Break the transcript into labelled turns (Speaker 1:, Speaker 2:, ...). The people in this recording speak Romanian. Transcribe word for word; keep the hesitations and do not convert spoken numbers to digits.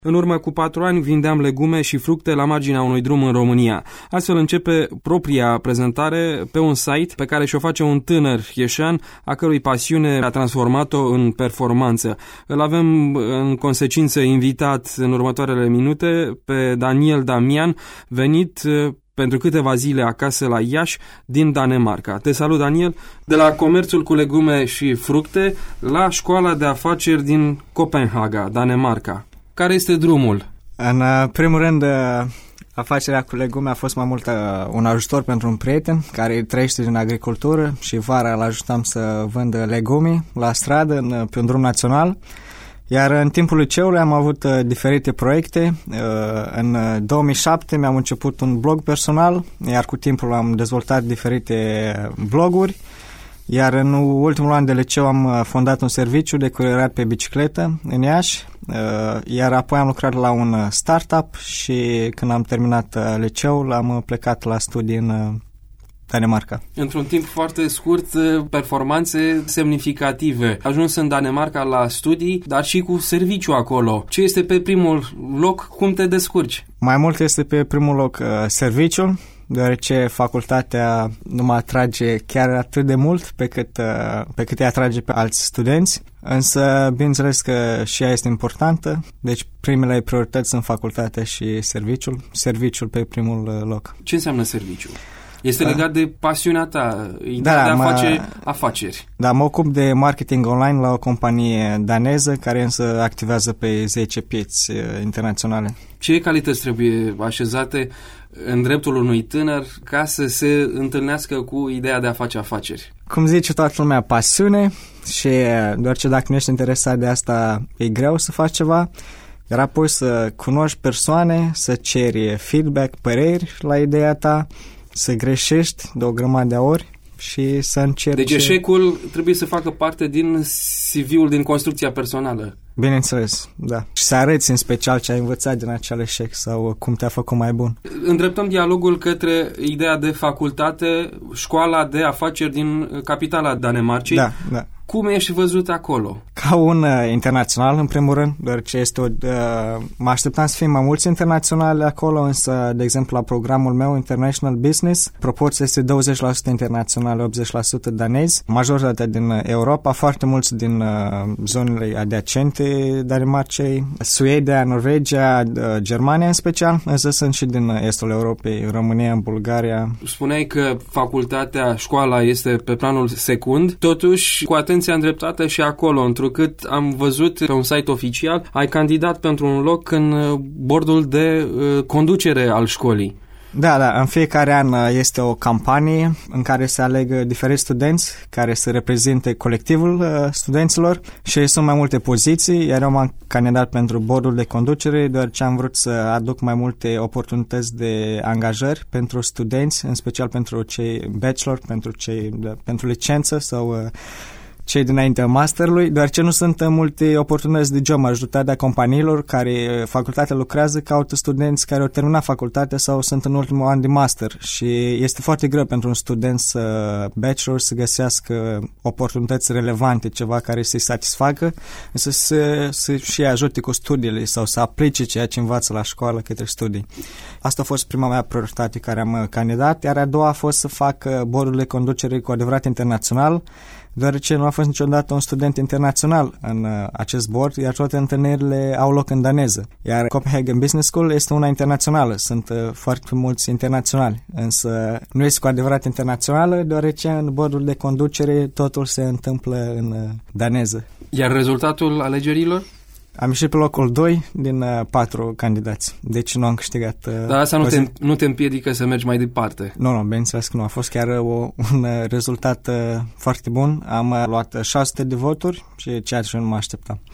Speaker 1: În urmă cu patru ani vindeam legume și fructe la marginea unui drum în România. Astfel începe propria prezentare pe un site pe care și-o face un tânăr ieșean, a cărui pasiune a transformat-o în performanță. Îl avem în consecință invitat în următoarele minute pe Daniel Damian, venit pentru câteva zile acasă la Iași din Danemarca. Te salut, Daniel, de la comerțul cu legume și fructe la școala de afaceri din Copenhaga, Danemarca. Care este drumul?
Speaker 2: În primul rând, afacerea cu legume a fost mai mult un ajutor pentru un prieten care trăiește din agricultură și vara îl ajutam să vândă legume la stradă, pe un drum național. Iar în timpul liceului am avut uh, diferite proiecte. Uh, în două mii șapte mi-am început un blog personal, iar cu timpul am dezvoltat diferite bloguri. Iar în ultimul an de liceu am fondat un serviciu de curierat pe bicicletă în Iași, uh, iar apoi am lucrat la un startup și când am terminat uh, liceul am plecat la studii în uh, Danemarca.
Speaker 1: Într-un timp foarte scurt, performanțe semnificative. Ajuns în Danemarca la studii, dar și cu serviciu acolo. Ce este pe primul loc? Cum te descurci?
Speaker 2: Mai mult este pe primul loc uh, serviciul, deoarece facultatea nu mă atrage chiar atât de mult pe cât, uh, pe cât îi atrage pe alți studenți. Însă, bineînțeles că și ea este importantă, deci primele priorități sunt facultatea și serviciul. Serviciul pe primul loc.
Speaker 1: Ce înseamnă serviciul? Este legat de pasiunea ta, ideea
Speaker 2: da,
Speaker 1: de a
Speaker 2: mă,
Speaker 1: face afaceri.
Speaker 2: Da, mă ocup de marketing online la o companie daneză care însă activează pe zece piețe internaționale. Ce
Speaker 1: calități trebuie așezate în dreptul unui tânăr ca să se întâlnească cu ideea de a face afaceri?
Speaker 2: Cum zice toată lumea, pasiune și doar ce dacă nu ești interesat de asta e greu să faci ceva. Iar apoi să cunoști persoane, să ceri feedback, păreri la ideea ta, să greșești de o grămadă de ori și să încerci...
Speaker 1: Deci eșecul trebuie să facă parte din C V-ul, din construcția personală.
Speaker 2: Bineînțeles, da. Și să arăți în special ce ai învățat din acel eșec sau cum te-a făcut mai bun.
Speaker 1: Îndreptăm dialogul către ideea de facultate, școala de afaceri din capitala Danemarcei.
Speaker 2: Da, da.
Speaker 1: Cum ești văzut acolo?
Speaker 2: Ca un uh, internațional, în primul rând, deoarece este o, uh, mă așteptam să fie mai mulți internaționali acolo, însă, de exemplu, la programul meu International Business, proporția este douăzeci la sută internaționale, optzeci la sută danezi, majoritatea din Europa, foarte mulți din uh, zonele adiacente Danemarcei, Suedia, Norvegia, uh, Germania în special, însă sunt și din estul Europei, România, Bulgaria.
Speaker 1: Spuneai că facultatea, școala este pe planul secund, totuși, cu atenție îndreptată și acolo, întrucât am văzut pe un site oficial, ai candidat pentru un loc în bordul de uh, conducere al școlii.
Speaker 2: Da, da, în fiecare an este o campanie în care se aleg diferiți studenți care să reprezinte colectivul uh, studenților și sunt mai multe poziții, iar eu m-am candidat pentru bordul de conducere, deoarece am vrut să aduc mai multe oportunități de angajări pentru studenți, în special pentru cei bachelor, pentru cei de, pentru licență sau uh, cei dinaintea masterului, deoarece nu sunt multe oportunități de job. Majoritatea companiilor care facultatea lucrează caută studenți care au terminat facultatea sau sunt în ultimul an de master și este foarte greu pentru un student să bachelor să găsească oportunități relevante, ceva care să-i satisfacă, însă să, să și ajute cu studiile sau să aplice ceea ce învață la școală către studii. Asta a fost prima mea prioritate care am candidat, iar a doua a fost să fac bordul de conducere cu adevărat internațional, deoarece nu a fost niciodată un student internațional în uh, acest board, iar toate întâlnirile au loc în daneză. Iar Copenhagen Business School este una internațională, sunt uh, foarte mulți internaționali, însă nu este cu adevărat internațională, deoarece în bordul de conducere totul se întâmplă în uh, daneză.
Speaker 1: Iar rezultatul alegerilor?
Speaker 2: Am ieșit pe locul doi din uh, patru candidați, deci nu am câștigat. Uh,
Speaker 1: Dar asta nu te, nu te împiedică să mergi mai departe?
Speaker 2: Nu, nu, bineînțeles că nu. A fost chiar uh, o, un uh, rezultat uh, foarte bun. Am uh, luat șase sute de voturi și ceea ce nu mă așteptam.